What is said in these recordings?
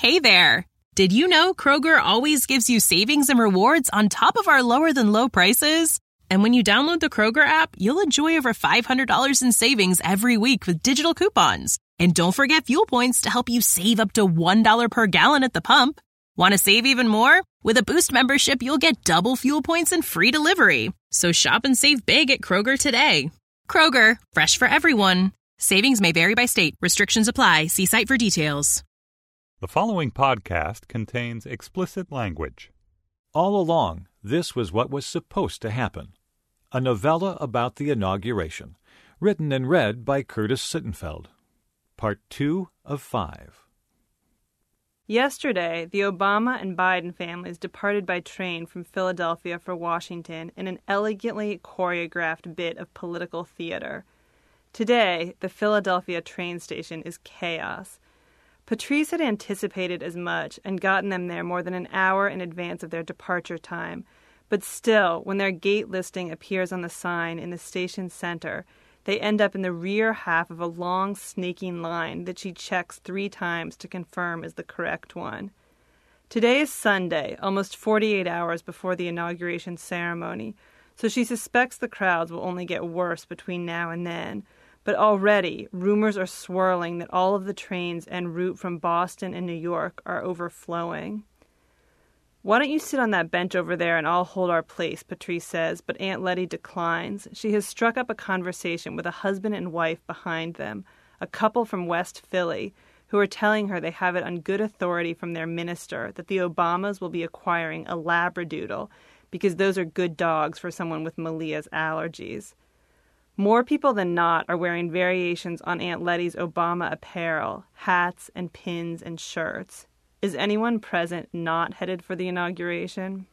Hey there! Did you know Kroger always gives you savings and rewards on top of our lower-than-low prices? And when you download the Kroger app, you'll enjoy over $500 in savings every week with digital coupons. And don't forget fuel points to help you save up to $1 per gallon at the pump. Want to save even more? With a Boost membership, you'll get double fuel points and free delivery. So shop and save big at Kroger today. Kroger, fresh for everyone. Savings may vary by state. Restrictions apply. See site for details. The following podcast contains explicit language. All along, this was what was supposed to happen. A novella about the inauguration, written and read by Curtis Sittenfeld. Part 2 of 5. Yesterday, the Obama and Biden families departed by train from Philadelphia for Washington in an elegantly choreographed bit of political theater. Today, the Philadelphia train station is chaos. Patrice had anticipated as much and gotten them there more than an hour in advance of their departure time. But still, when their gate listing appears on the sign in the station center, they end up in the rear half of a long, snaking line that she checks 3 times to confirm is the correct one. Today is Sunday, almost 48 hours before the inauguration ceremony, so she suspects the crowds will only get worse between now and then. But already, rumors are swirling that all of the trains en route from Boston and New York are overflowing. "Why don't you sit on that bench over there and I'll hold our place," Patrice says, but Aunt Letty declines. She has struck up a conversation with a husband and wife behind them, a couple from West Philly, who are telling her they have it on good authority from their minister that the Obamas will be acquiring a Labradoodle because those are good dogs for someone with Malia's allergies. More people than not are wearing variations on Aunt Letty's Obama apparel, hats and pins and shirts. Is anyone present not headed for the inauguration?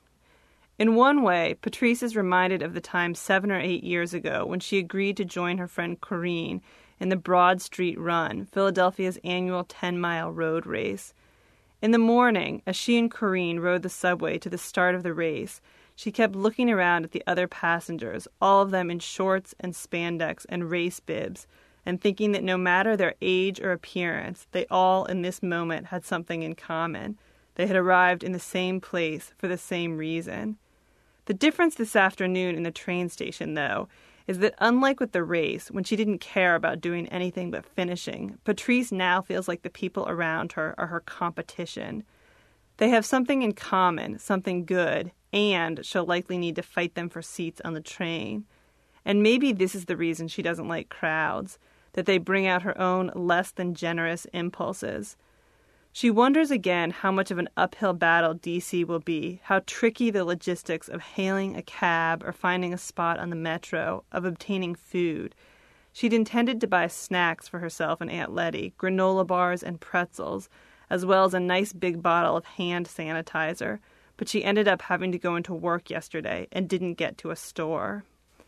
In one way, Patrice is reminded of the time 7 or 8 years ago when she agreed to join her friend Corinne in the Broad Street Run, Philadelphia's annual 10-mile road race. In the morning, as she and Corinne rode the subway to the start of the race, she kept looking around at the other passengers, all of them in shorts and spandex and race bibs, and thinking that no matter their age or appearance, they all in this moment had something in common. They had arrived in the same place for the same reason. The difference this afternoon in the train station, though, is that unlike with the race, when she didn't care about doing anything but finishing, Patrice now feels like the people around her are her competition. They have something in common, something good, and she'll likely need to fight them for seats on the train. And maybe this is the reason she doesn't like crowds, that they bring out her own less than generous impulses. She wonders again how much of an uphill battle D.C. will be, how tricky the logistics of hailing a cab or finding a spot on the metro, of obtaining food. She'd intended to buy snacks for herself and Aunt Letty, granola bars and pretzels, as well as a nice big bottle of hand sanitizer, but she ended up having to go into work yesterday and didn't get to a store.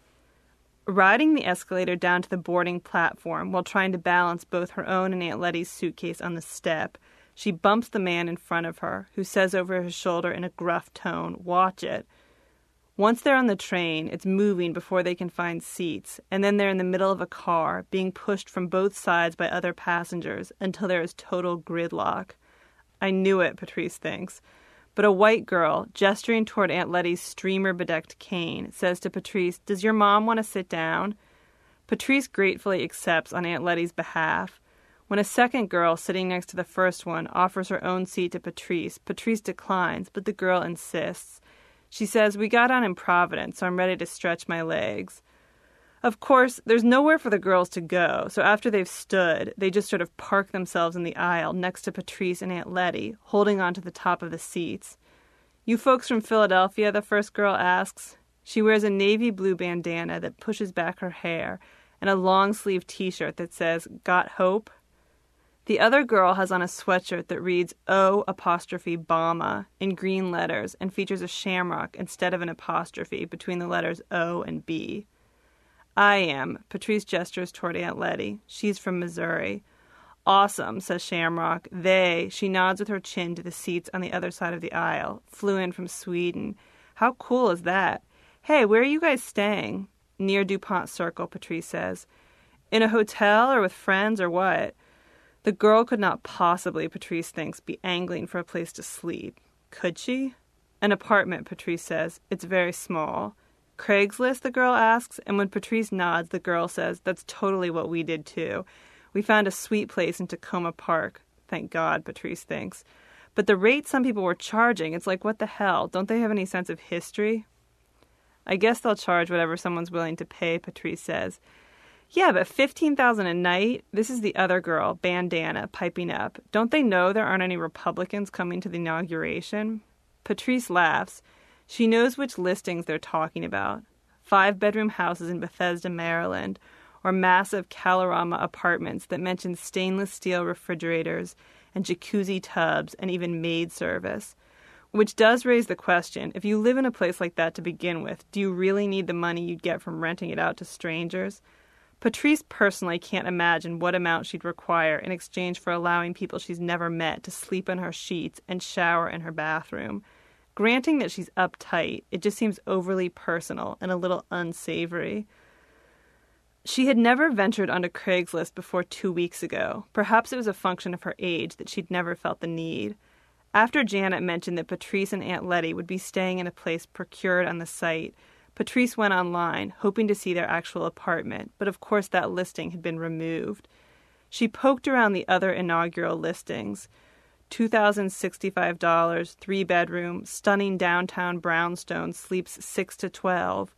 Riding the escalator down to the boarding platform while trying to balance both her own and Aunt Letty's suitcase on the step, she bumps the man in front of her, who says over his shoulder in a gruff tone, "Watch it." Once they're on the train, it's moving before they can find seats, and then they're in the middle of a car, being pushed from both sides by other passengers until there is total gridlock. I knew it, Patrice thinks. But a white girl, gesturing toward Aunt Letty's streamer-bedecked cane, says to Patrice, "Does your mom want to sit down?" Patrice gratefully accepts on Aunt Letty's behalf. When a second girl, sitting next to the first one, offers her own seat to Patrice, Patrice declines, but the girl insists. She says, "We got on in Providence, so I'm ready to stretch my legs." Of course, there's nowhere for the girls to go, so after they've stood, they just sort of park themselves in the aisle next to Patrice and Aunt Letty, holding on to the top of the seats. "You folks from Philadelphia?" the first girl asks. She wears a navy blue bandana that pushes back her hair and a long-sleeved T-shirt that says, "Got Hope?" The other girl has on a sweatshirt that reads O''Bama in green letters and features a shamrock instead of an apostrophe between the letters O and B. "I am." Patrice gestures toward Aunt Letty. She's from Missouri. "Awesome," says Shamrock. She nods with her chin to the seats on the other side of the aisle, flew in from Sweden. "How cool is that? Hey, where are you guys staying?" "Near DuPont Circle," Patrice says. "In a hotel or with friends or what?" The girl could not possibly, Patrice thinks, be angling for a place to sleep. Could she? An apartment, Patrice says. It's very small. Craigslist, the girl asks, and when Patrice nods, the girl says, that's totally what we did too. We found a sweet place in Tacoma Park. Thank God, Patrice thinks. But the rate some people were charging, it's like, what the hell? Don't they have any sense of history? I guess they'll charge whatever someone's willing to pay, Patrice says. Yeah, but $15,000 a night? This is the other girl, Bandana, piping up. Don't they know there aren't any Republicans coming to the inauguration? Patrice laughs. She knows which listings they're talking about. 5-bedroom houses in Bethesda, Maryland, or massive Kalorama apartments that mention stainless steel refrigerators and jacuzzi tubs and even maid service. Which does raise the question, if you live in a place like that to begin with, do you really need the money you'd get from renting it out to strangers? Patrice personally can't imagine what amount she'd require in exchange for allowing people she's never met to sleep in her sheets and shower in her bathroom. Granting that she's uptight, it just seems overly personal and a little unsavory. She had never ventured onto Craigslist before 2 weeks ago. Perhaps it was a function of her age that she'd never felt the need. After Janet mentioned that Patrice and Aunt Letty would be staying in a place procured on the site, Patrice went online, hoping to see their actual apartment, but of course that listing had been removed. She poked around the other inaugural listings. $2,065, 3-bedroom, stunning downtown brownstone, sleeps 6 to 12,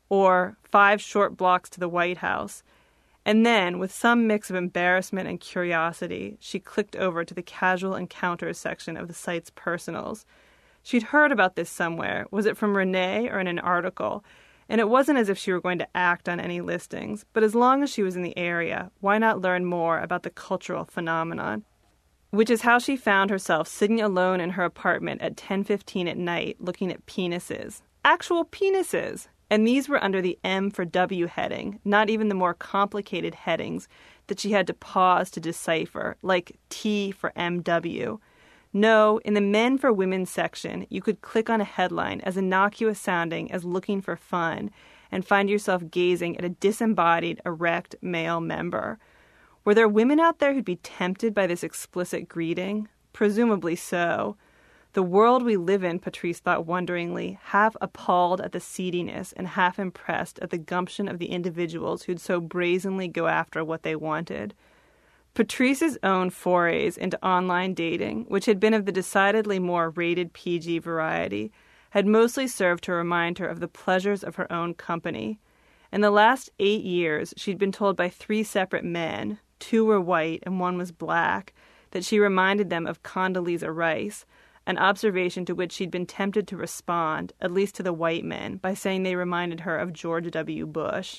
or 5 short blocks to the White House. And then, with some mix of embarrassment and curiosity, she clicked over to the casual encounters section of the site's personals. She'd heard about this somewhere. Was it from Renee or in an article? And it wasn't as if she were going to act on any listings, but as long as she was in the area, why not learn more about the cultural phenomenon? Which is how she found herself sitting alone in her apartment at 10:15 at night looking at penises. Actual penises! And these were under the M for W heading, not even the more complicated headings that she had to pause to decipher, like T for MW. No, in the Men for Women section, you could click on a headline as innocuous sounding as looking for fun and find yourself gazing at a disembodied, erect male member. Were there women out there who'd be tempted by this explicit greeting? Presumably so. The world we live in, Patrice thought wonderingly, half appalled at the seediness and half impressed at the gumption of the individuals who'd so brazenly go after what they wanted. Patrice's own forays into online dating, which had been of the decidedly more rated PG variety, had mostly served to remind her of the pleasures of her own company. In the last 8 years, she'd been told by 3 separate men, 2 were white and 1 was black, that she reminded them of Condoleezza Rice, an observation to which she'd been tempted to respond, at least to the white men, by saying they reminded her of George W. Bush.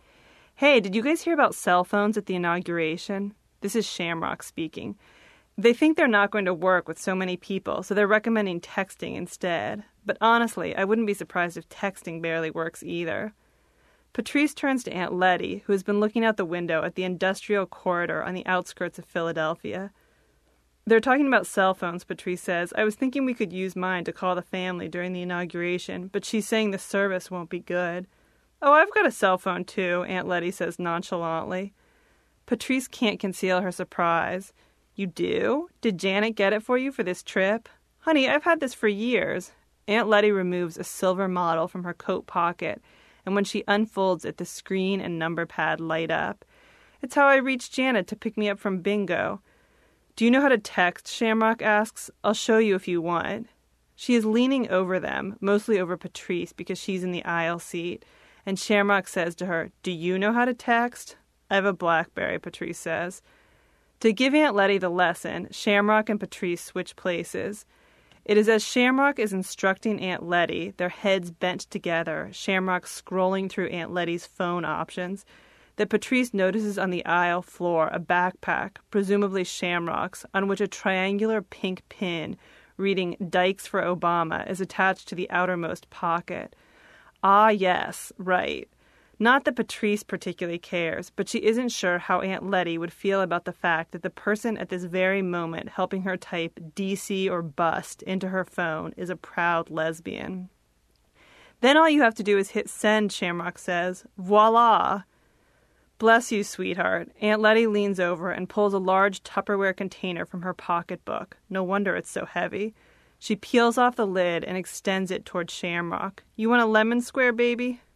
Hey, did you guys hear about cell phones at the inauguration? This is Shamrock speaking. They think they're not going to work with so many people, so they're recommending texting instead. But honestly, I wouldn't be surprised if texting barely works either. Patrice turns to Aunt Letty, who has been looking out the window at the industrial corridor on the outskirts of Philadelphia. They're talking about cell phones, Patrice says. I was thinking we could use mine to call the family during the inauguration, but she's saying the service won't be good. Oh, I've got a cell phone too, Aunt Letty says nonchalantly. Patrice can't conceal her surprise. You do? Did Janet get it for you for this trip? Honey, I've had this for years. Aunt Letty removes a silver model from her coat pocket, and when she unfolds it, the screen and number pad light up. It's how I reached Janet to pick me up from bingo. Do you know how to text? Shamrock asks. I'll show you if you want. She is leaning over them, mostly over Patrice because she's in the aisle seat, and Shamrock says to her, Do you know how to text? I have a BlackBerry, Patrice says. To give Aunt Letty the lesson, Shamrock and Patrice switch places. It is as Shamrock is instructing Aunt Letty, their heads bent together, Shamrock scrolling through Aunt Letty's phone options, that Patrice notices on the aisle floor a backpack, presumably Shamrock's, on which a triangular pink pin reading Dykes for Obama is attached to the outermost pocket. Ah, yes, right. Not that Patrice particularly cares, but she isn't sure how Aunt Letty would feel about the fact that the person at this very moment helping her type DC or bust into her phone is a proud lesbian. Then all you have to do is hit send, Shamrock says. Voila! Bless you, sweetheart. Aunt Letty leans over and pulls a large Tupperware container from her pocketbook. No wonder it's so heavy. She peels off the lid and extends it toward Shamrock. You want a lemon square, baby?